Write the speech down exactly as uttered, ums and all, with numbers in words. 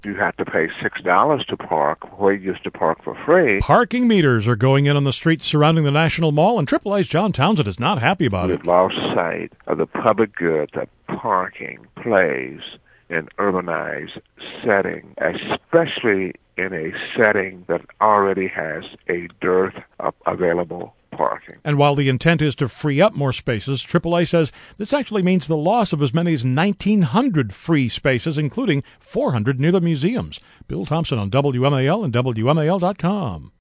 you have to pay six dollars to park where you used to park for free. Parking meters are going in on the streets surrounding the National Mall, and triple A's John Townsend is not happy about We've it. lost sight of the public good that parking plays in urbanized setting, especially in a setting that already has a dearth of available parking. And while the intent is to free up more spaces, triple A says this actually means the loss of as many as nineteen hundred free spaces, including four hundred near the museums. Bill Thompson on W M A L and W M A L dot com.